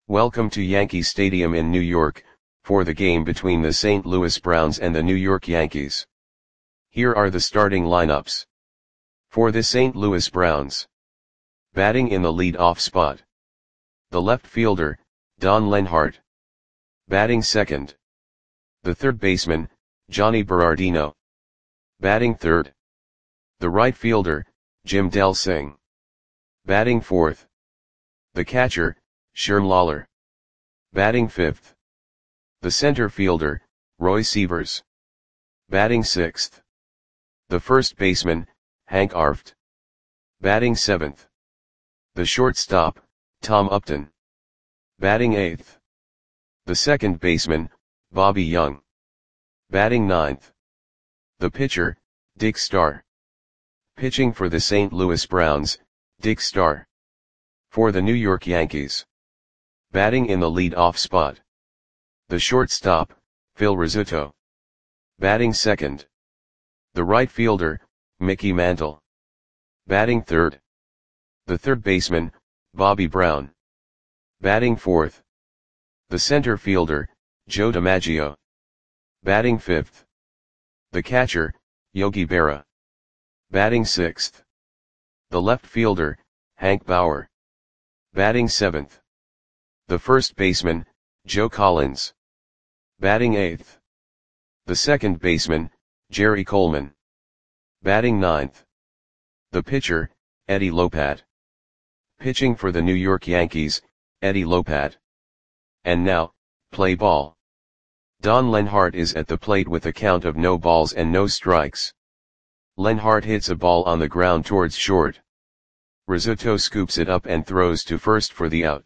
Welcome to Yankee Stadium in New York, for the game between the St. Louis Browns and the New York Yankees. Here are the starting lineups. For the St. Louis Browns. Batting in the lead-off spot. The left fielder, Don Lenhart. Batting second. The third baseman, Jhonny Berardino. Batting third. The right fielder, Jim Delsing. Batting fourth. The catcher, Sherm Lollar. Batting fifth. The center fielder, Roy Sievers. Batting sixth. The first baseman, Hank Arft. Batting seventh. The shortstop, Tom Upton. Batting eighth. The second baseman, Bobby Young. Batting ninth. The pitcher, Dick Starr. Pitching for the St. Louis Browns, Dick Starr. For the New York Yankees. Batting in the lead-off spot. The shortstop, Phil Rizzuto. Batting second. The right fielder, Mickey Mantle. Batting third. The third baseman, Bobby Brown. Batting fourth. The center fielder, Joe DiMaggio. Batting fifth. The catcher, Yogi Berra. Batting sixth. The left fielder, Hank Bauer. Batting seventh. The first baseman, Joe Collins. Batting eighth. The second baseman, Jerry Coleman. Batting ninth. The pitcher, Eddie Lopat. Pitching for the New York Yankees, Eddie Lopat. And now, play ball. Don Lenhart is at the plate with a count of no balls and no strikes. Lenhart hits a ball on the ground towards short. Rizzuto scoops it up and throws to first for the out.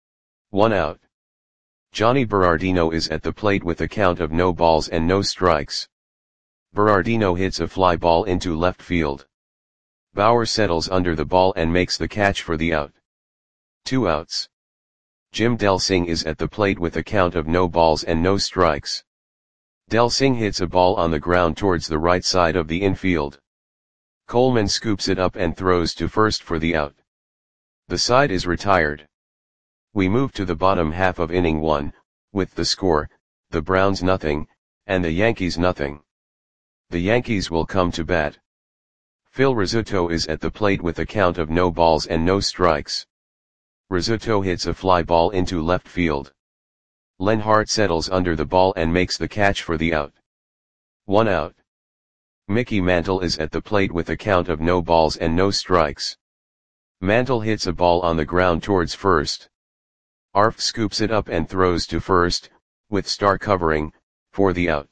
1 out. Jhonny Berardino is at the plate with a count of no balls and no strikes. Berardino hits a fly ball into left field. Bauer settles under the ball and makes the catch for the out. 2 outs. Jim Delsing is at the plate with a count of no balls and no strikes. Delsing hits a ball on the ground towards the right side of the infield. Coleman scoops it up and throws to first for the out. The side is retired. We move to the bottom half of inning 1, with the score, the Browns nothing, and the Yankees nothing. The Yankees will come to bat. Phil Rizzuto is at the plate with a count of no balls and no strikes. Rizzuto hits a fly ball into left field. Lenhart settles under the ball and makes the catch for the out. 1 out. Mickey Mantle is at the plate with a count of no balls and no strikes. Mantle hits a ball on the ground towards first. Arft scoops it up and throws to first, with Starr covering, for the out.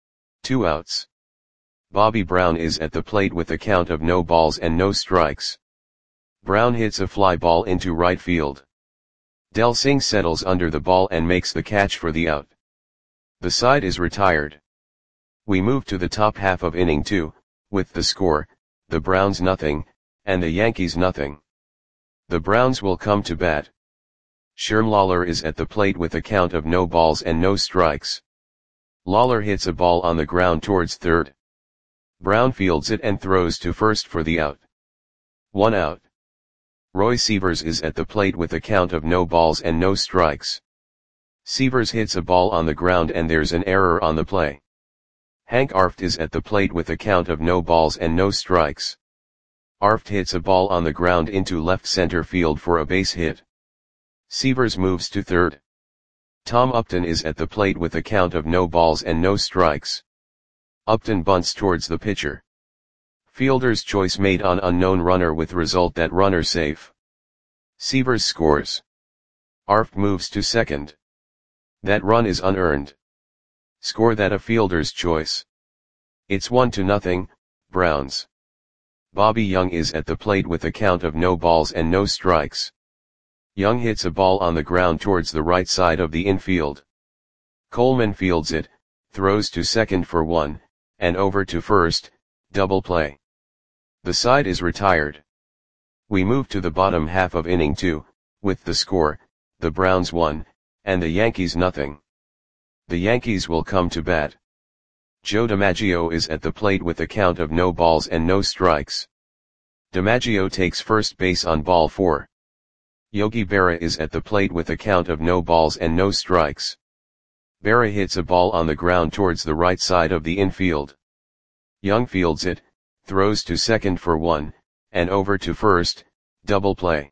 2 outs. Bobby Brown is at the plate with a count of no balls and no strikes. Brown hits a fly ball into right field. Delsing settles under the ball and makes the catch for the out. The side is retired. We move to the top half of inning 2, with the score, the Browns nothing, and the Yankees nothing. The Browns will come to bat. Sherm Lollar is at the plate with a count of no balls and no strikes. Lollar hits a ball on the ground towards third. Brown fields it and throws to first for the out. 1 out. Roy Sievers is at the plate with a count of no balls and no strikes. Sievers hits a ball on the ground and there's an error on the play. Hank Arft is at the plate with a count of no balls and no strikes. Arft hits a ball on the ground into left center field for a base hit. Sievers moves to third. Tom Upton is at the plate with a count of no balls and no strikes. Upton bunts towards the pitcher. Fielder's choice made on unknown runner with result that runner safe. Sievers scores. Arft moves to second. That run is unearned. Score that a fielder's choice. It's 1-0, Browns. Bobby Young is at the plate with a count of no balls and no strikes. Young hits a ball on the ground towards the right side of the infield. Coleman fields it, throws to second for 1, and over to first, double play. The side is retired. We move to the bottom half of inning 2, with the score, the Browns 1, and the Yankees nothing. The Yankees will come to bat. Joe DiMaggio is at the plate with a count of no balls and no strikes. DiMaggio takes first base on ball 4. Yogi Berra is at the plate with a count of no balls and no strikes. Berra hits a ball on the ground towards the right side of the infield. Young fields it, throws to second for 1, and over to first, double play.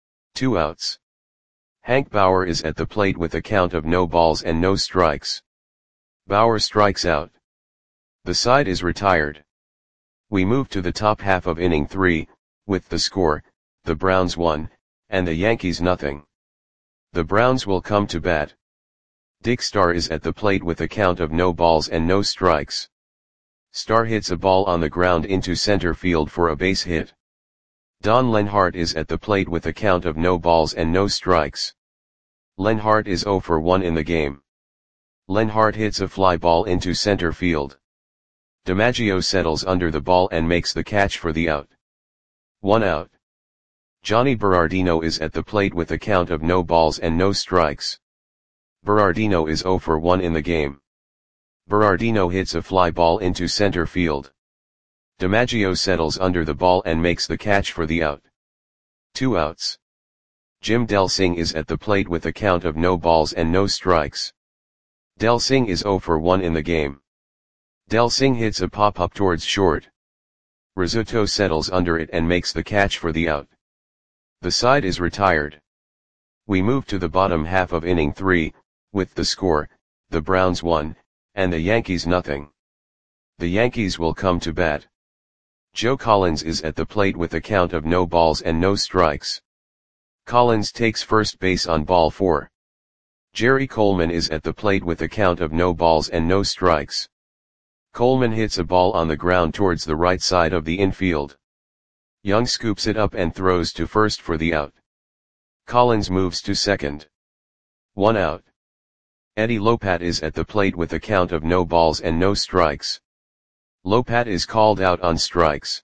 2 outs. Hank Bauer is at the plate with a count of no balls and no strikes. Bauer strikes out. The side is retired. We move to the top half of inning 3, with the score, the Browns 1, and the Yankees nothing. The Browns will come to bat. Dick Starr is at the plate with a count of no balls and no strikes. Starr hits a ball on the ground into center field for a base hit. Don Lenhart is at the plate with a count of no balls and no strikes. Lenhart is 0 for 1 in the game. Lenhart hits a fly ball into center field. DiMaggio settles under the ball and makes the catch for the out. 1 out. Johnny Berardino is at the plate with a count of no balls and no strikes. Berardino is 0 for 1 in the game. Berardino hits a fly ball into center field. DiMaggio settles under the ball and makes the catch for the out. 2 outs. Jim Delsing is at the plate with a count of no balls and no strikes. Delsing is 0 for 1 in the game. Delsing hits a pop-up towards short. Rizzuto settles under it and makes the catch for the out. The side is retired. We move to the bottom half of inning 3, with the score, the Browns 1, and the Yankees nothing. The Yankees will come to bat. Joe Collins is at the plate with a count of no balls and no strikes. Collins takes first base on ball 4. Jerry Coleman is at the plate with a count of no balls and no strikes. Coleman hits a ball on the ground towards the right side of the infield. Young scoops it up and throws to first for the out. Collins moves to second. 1 out. Eddie Lopat is at the plate with a count of no balls and no strikes. Lopat is called out on strikes.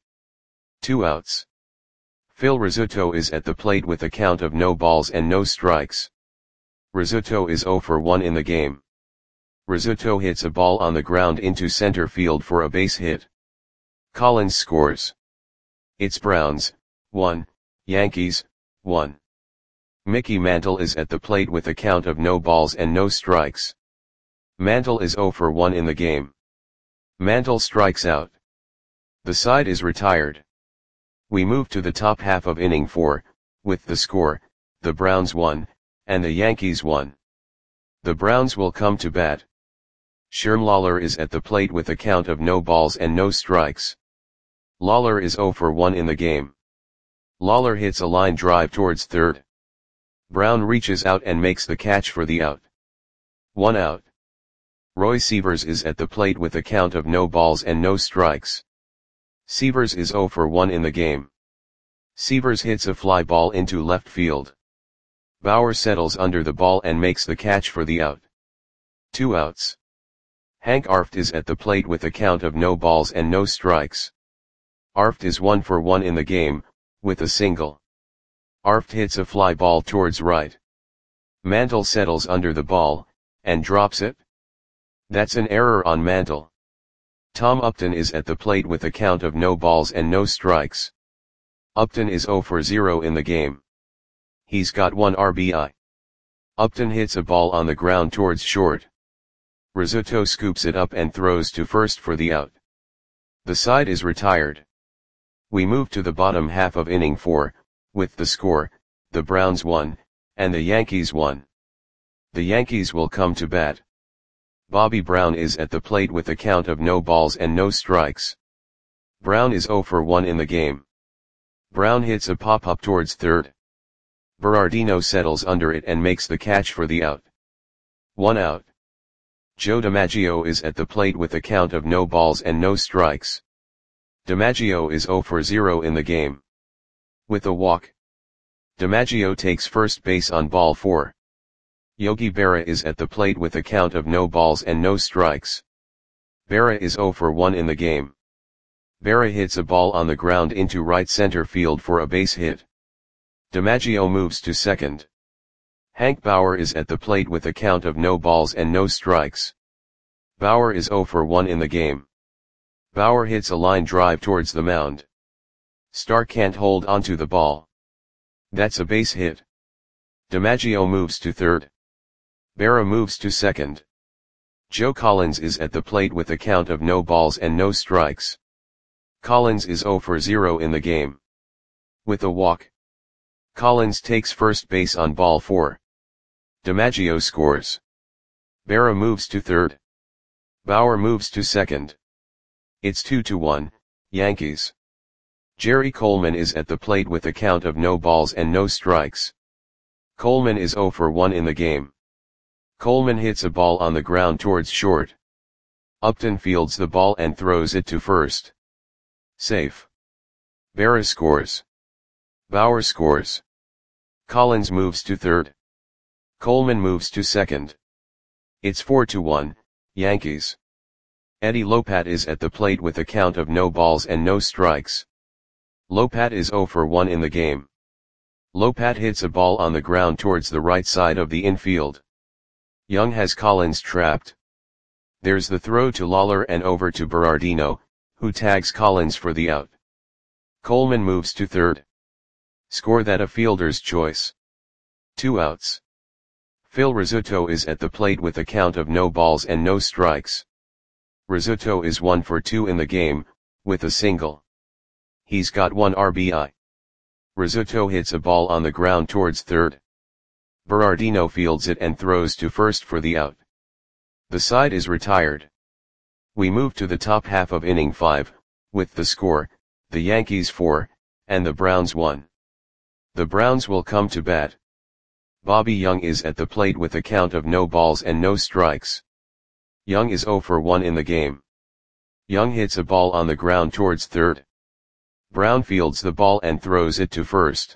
2 outs. Phil Rizzuto is at the plate with a count of no balls and no strikes. Rizzuto is 0 for 1 in the game. Rizzuto hits a ball on the ground into center field for a base hit. Collins scores. It's Browns, 1, Yankees, 1. Mickey Mantle is at the plate with a count of no balls and no strikes. Mantle is 0 for 1 in the game. Mantle strikes out. The side is retired. We move to the top half of inning 4, with the score, the Browns 1, and the Yankees 1. The Browns will come to bat. Sherm Lawler is at the plate with a count of no balls and no strikes. Lawler is 0 for 1 in the game. Lawler hits a line drive towards third. Brown reaches out and makes the catch for the out. 1 out. Roy Sievers is at the plate with a count of no balls and no strikes. Sievers is 0 for 1 in the game. Sievers hits a fly ball into left field. Bauer settles under the ball and makes the catch for the out. 2 outs. Hank Arft is at the plate with a count of no balls and no strikes. Arft is 1 for 1 in the game, with a single. Arft hits a fly ball towards right. Mantle settles under the ball, and drops it. That's an error on Mantle. Tom Upton is at the plate with a count of no balls and no strikes. Upton is 0 for 0 in the game. He's got 1 RBI. Upton hits a ball on the ground towards short. Rizzuto scoops it up and throws to first for the out. The side is retired. We move to the bottom half of inning 4, with the score, the Browns 1, and the Yankees 1. The Yankees will come to bat. Bobby Brown is at the plate with a count of no balls and no strikes. Brown is 0 for 1 in the game. Brown hits a pop-up towards third. Berardino settles under it and makes the catch for the out. 1 out. Joe DiMaggio is at the plate with a count of no balls and no strikes. DiMaggio is 0 for 0 in the game. With a walk. DiMaggio takes first base on ball 4. Yogi Berra is at the plate with a count of no balls and no strikes. Berra is 0 for 1 in the game. Berra hits a ball on the ground into right center field for a base hit. DiMaggio moves to second. Hank Bauer is at the plate with a count of no balls and no strikes. Bauer is 0 for 1 in the game. Bauer hits a line drive towards the mound. Starr can't hold onto the ball. That's a base hit. DiMaggio moves to third. Berra moves to second. Joe Collins is at the plate with a count of no balls and no strikes. Collins is 0 for 0 in the game. With a walk, Collins takes first base on ball 4. DiMaggio scores. Berra moves to third. Bauer moves to second. It's 2-1, Yankees. Jerry Coleman is at the plate with a count of no balls and no strikes. Coleman is 0 for 1 in the game. Coleman hits a ball on the ground towards short. Upton fields the ball and throws it to first. Safe. Berra scores. Bauer scores. Collins moves to third. Coleman moves to second. It's 4-1, Yankees. Eddie Lopat is at the plate with a count of no balls and no strikes. Lopat is 0 for 1 in the game. Lopat hits a ball on the ground towards the right side of the infield. Young has Collins trapped. There's the throw to Lawler and over to Berardino, who tags Collins for the out. Coleman moves to third. Score that a fielder's choice. 2 outs. Phil Rizzuto is at the plate with a count of no balls and no strikes. Rizzuto is 1 for 2 in the game, with a single. He's got 1 RBI. Rizzuto hits a ball on the ground towards third. Berardino fields it and throws to first for the out. The side is retired. We move to the top half of inning 5, with the score, the Yankees 4, and the Browns 1. The Browns will come to bat. Bobby Young is at the plate with a count of no balls and no strikes. Young is 0 for 1 in the game. Young hits a ball on the ground towards third. Brown fields the ball and throws it to first.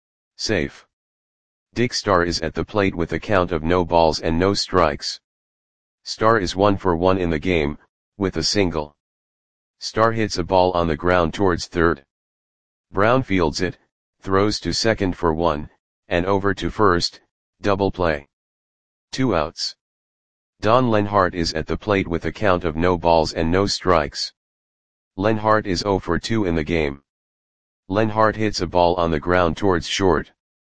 Safe. Dick Starr is at the plate with a count of no balls and no strikes. Starr is 1 for 1 in the game, with a single. Starr hits a ball on the ground towards third. Brown fields it, throws to second for 1, and over to first, double play. 2 outs. Don Lenhart is at the plate with a count of no balls and no strikes. Lenhart is 0 for 2 in the game. Lenhart hits a ball on the ground towards short.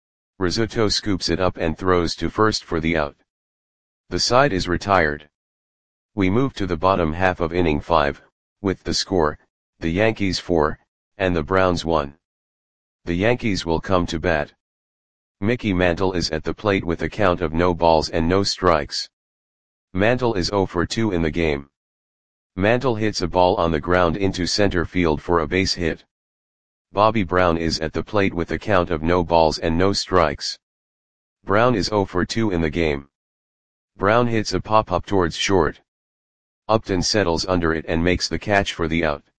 Rizzuto scoops it up and throws to first for the out. The side is retired. We move to the bottom half of inning 5, with the score, the Yankees 4, and the Browns 1. The Yankees will come to bat. Mickey Mantle is at the plate with a count of no balls and no strikes. Mantle is 0 for 2 in the game. Mantle hits a ball on the ground into center field for a base hit. Bobby Brown is at the plate with a count of no balls and no strikes. Brown is 0 for 2 in the game. Brown hits a pop-up towards short. Upton settles under it and makes the catch for the out.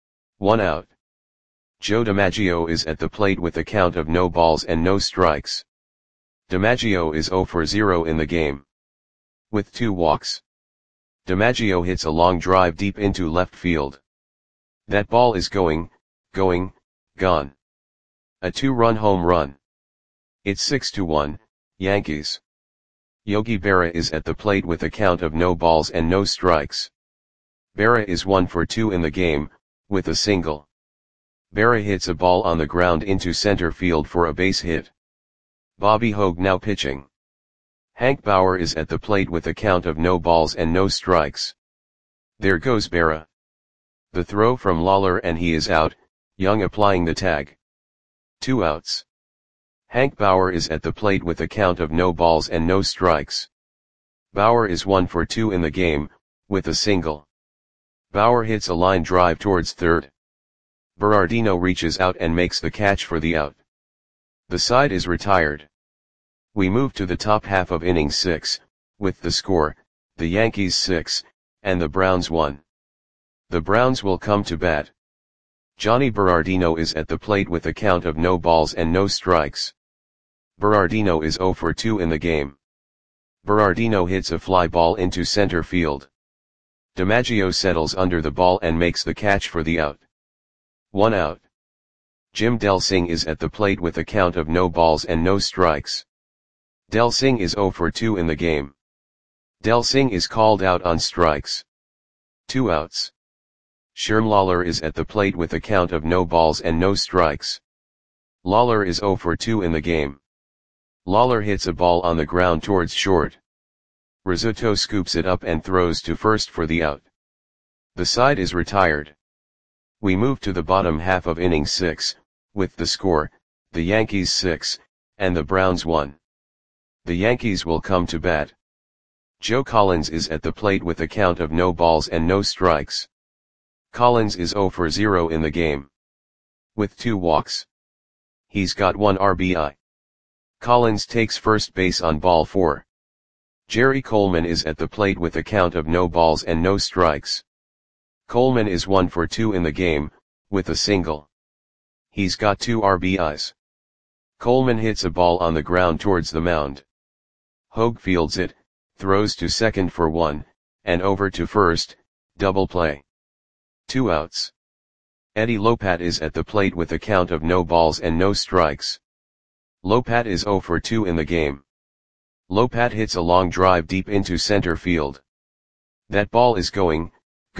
1 out. Joe DiMaggio is at the plate with a count of no balls and no strikes. DiMaggio is 0 for 0 in the game. With 2 walks. DiMaggio hits a long drive deep into left field. That ball is going, gone. A 2-run home run. It's 6-1, Yankees. Yogi Berra is at the plate with a count of no balls and no strikes. Berra is 1 for 2 in the game, with a single. Berra hits a ball on the ground into center field for a base hit. Bobby Hogue now pitching. Hank Bauer is at the plate with a count of no balls and no strikes. There goes Berra. The throw from Lawler and he is out, Young applying the tag. 2 outs. Hank Bauer is at the plate with a count of no balls and no strikes. Bauer is 1 for 2 in the game, with a single. Bauer hits a line drive towards third. Berardino reaches out and makes the catch for the out. The side is retired. We move to the top half of inning 6, with the score, the Yankees 6, and the Browns 1. The Browns will come to bat. Johnny Berardino is at the plate with a count of no balls and no strikes. Berardino is 0 for 2 in the game. Berardino hits a fly ball into center field. DiMaggio settles under the ball and makes the catch for the out. 1 out. Jim Delsing is at the plate with a count of no balls and no strikes. Delsing is 0 for 2 in the game. Delsing is called out on strikes. 2 outs. Sherm Lawler is at the plate with a count of no balls and no strikes. Lawler is 0 for 2 in the game. Lawler hits a ball on the ground towards short. Rizzuto scoops it up and throws to first for the out. The side is retired. We move to the bottom half of inning 6, with the score, the Yankees 6, and the Browns 1. The Yankees will come to bat. Joe Collins is at the plate with a count of no balls and no strikes. Collins is 0 for 0 in the game, with 2 walks. He's got 1 RBI. Collins takes first base on ball 4. Jerry Coleman is at the plate with a count of no balls and no strikes. Coleman is 1 for 2 in the game, with a single. He's got 2 RBIs. Coleman hits a ball on the ground towards the mound. Hogue fields it, throws to second for 1, and over to first, double play. 2 outs. Eddie Lopat is at the plate with a count of no balls and no strikes. Lopat is 0 for 2 in the game. Lopat hits a long drive deep into center field. That ball is gone.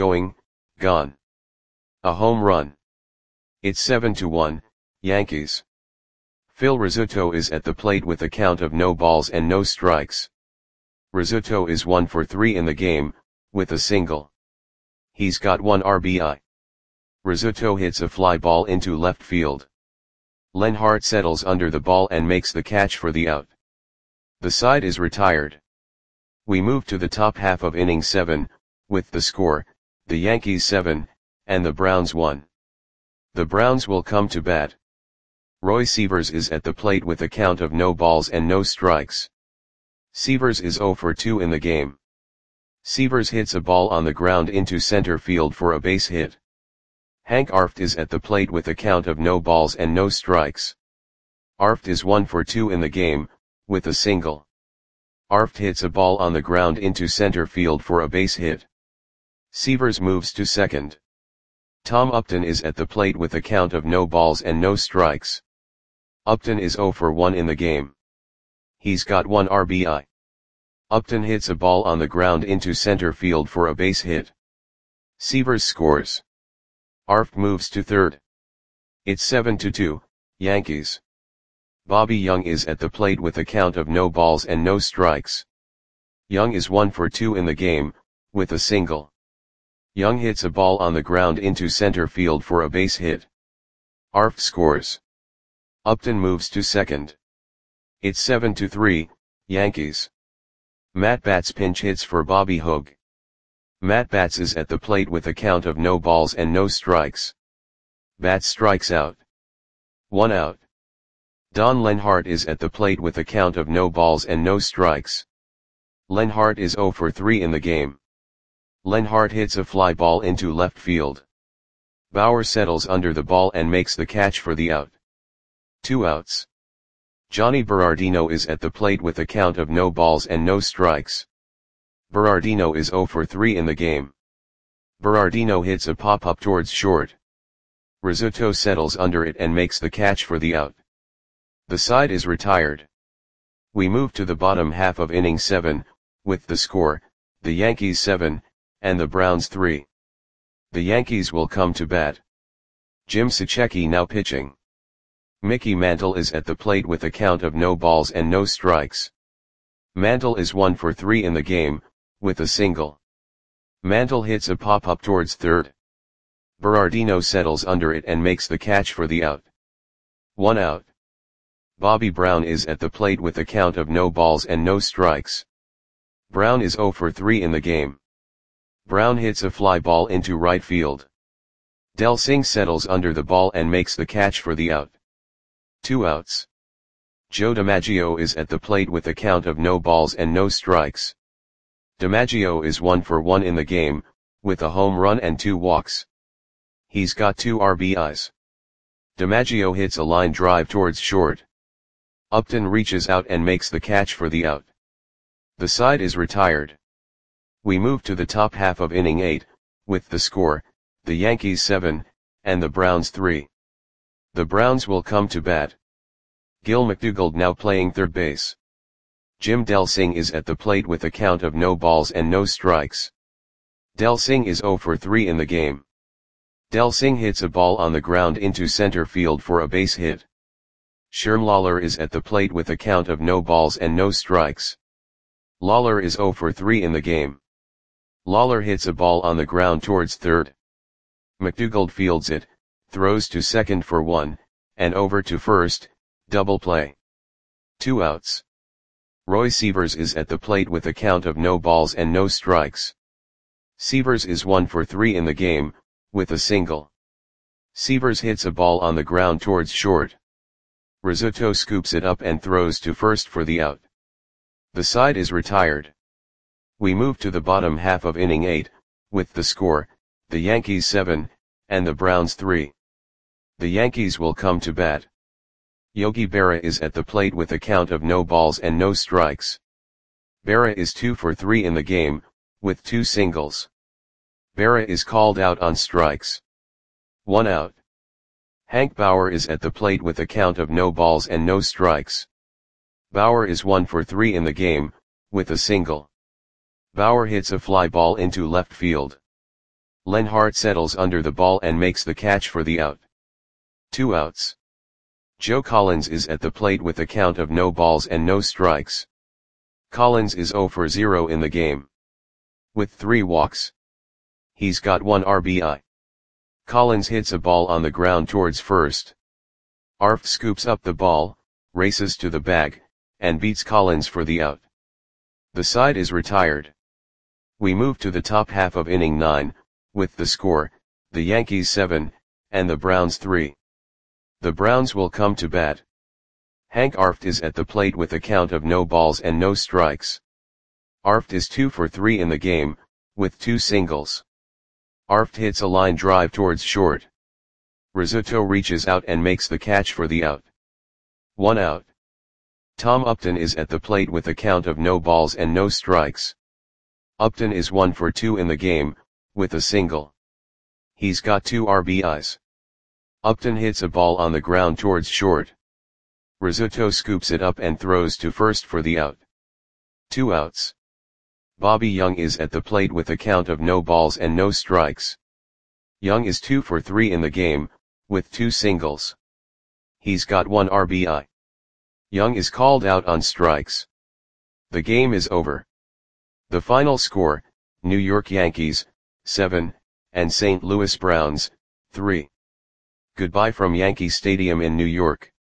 A home run. It's 7-1, Yankees. Phil Rizzuto is at the plate with a count of no balls and no strikes. Rizzuto is 1 for 3 in the game, with a single. He's got 1 RBI. Rizzuto hits a fly ball into left field. Lenhart settles under the ball and makes the catch for the out. The side is retired. We move to the top half of inning 7, with the score, the Yankees 7, and the Browns 1. The Browns will come to bat. Roy Sievers is at the plate with a count of no balls and no strikes. Sievers is 0 for 2 in the game. Sievers hits a ball on the ground into center field for a base hit. Hank Arft is at the plate with a count of no balls and no strikes. Arft is 1 for 2 in the game, with a single. Arft hits a ball on the ground into center field for a base hit. Sievers moves to second. Tom Upton is at the plate with a count of no balls and no strikes. Upton is 0 for 1 in the game. He's got 1 RBI. Upton hits a ball on the ground into center field for a base hit. Sievers scores. Arft moves to third. It's 7-2, Yankees. Bobby Young is at the plate with a count of no balls and no strikes. Young is 1 for 2 in the game, with a single. Young hits a ball on the ground into center field for a base hit. Arft scores. Upton moves to second. It's 7-3, Yankees. Matt Batts pinch hits for Bobby Hogue. Matt Batts is at the plate with a count of no balls and no strikes. Batts strikes out. 1 out. Don Lenhart is at the plate with a count of no balls and no strikes. Lenhart is 0 for 3 in the game. Lenhart hits a fly ball into left field. Bauer settles under the ball and makes the catch for the out. 2 outs. Johnny Berardino is at the plate with a count of no balls and no strikes. Berardino is 0 for 3 in the game. Berardino hits a pop-up towards short. Rizzuto settles under it and makes the catch for the out. The side is retired. We move to the bottom half of inning 7, with the score, the Yankees 7, and the Browns 3. The Yankees will come to bat. Jim Sacchecki now pitching. Mickey Mantle is at the plate with a count of no balls and no strikes. Mantle is 1 for 3 in the game, with a single. Mantle hits a pop-up towards third. Berardino settles under it and makes the catch for the out. 1 out. Bobby Brown is at the plate with a count of no balls and no strikes. Brown is 0 for 3 in the game. Brown hits a fly ball into right field. Del Singh settles under the ball and makes the catch for the out. 2 outs. Joe DiMaggio is at the plate with a count of no balls and no strikes. DiMaggio is 1 for 1 in the game, with a home run and 2 walks. He's got 2 RBIs. DiMaggio hits a line drive towards short. Upton reaches out and makes the catch for the out. The side is retired. We move to the top half of inning 8, with the score, the Yankees 7, and the Browns 3. The Browns will come to bat. Gil McDougald now playing third base. Jim Del Singh is at the plate with a count of no balls and no strikes. Del Singh is 0 for 3 in the game. Del Singh hits a ball on the ground into center field for a base hit. Sherm Lawler is at the plate with a count of no balls and no strikes. Lawler is 0 for 3 in the game. Lawler hits a ball on the ground towards third. McDougald fields it, throws to second for 1, and over to first, double play. 2 outs. Roy Sievers is at the plate with a count of no balls and no strikes. Sievers is 1 for 3 in the game, with a single. Sievers hits a ball on the ground towards short. Rizzuto scoops it up and throws to first for the out. The side is retired. We move to the bottom half of inning 8, with the score, the Yankees 7, and the Browns 3. The Yankees will come to bat. Yogi Berra is at the plate with a count of no balls and no strikes. Berra is 2 for 3 in the game, with 2 singles. Berra is called out on strikes. 1 out. Hank Bauer is at the plate with a count of no balls and no strikes. Bauer is 1 for 3 in the game, with a single. Bauer hits a fly ball into left field. Len Hart settles under the ball and makes the catch for the out. 2 outs. Joe Collins is at the plate with a count of no balls and no strikes. Collins is 0 for 0 in the game. With 3 walks. He's got 1 RBI. Collins hits a ball on the ground towards first. Arft scoops up the ball, races to the bag, and beats Collins for the out. The side is retired. We move to the top half of inning 9, with the score, the Yankees 7, and the Browns 3. The Browns will come to bat. Hank Arft is at the plate with a count of no balls and no strikes. Arft is 2 for 3 in the game, with 2 singles. Arft hits a line drive towards short. Rizzuto reaches out and makes the catch for the out. 1 out. Tom Upton is at the plate with a count of no balls and no strikes. Upton is 1 for 2 in the game, with a single. He's got 2 RBIs. Upton hits a ball on the ground towards short. Rizzuto scoops it up and throws to first for the out. 2 outs. Bobby Young is at the plate with a count of no balls and no strikes. Young is 2 for 3 in the game, with 2 singles. He's got 1 RBI. Young is called out on strikes. The game is over. The final score, New York Yankees, 7, and St. Louis Browns, 3. Goodbye from Yankee Stadium in New York.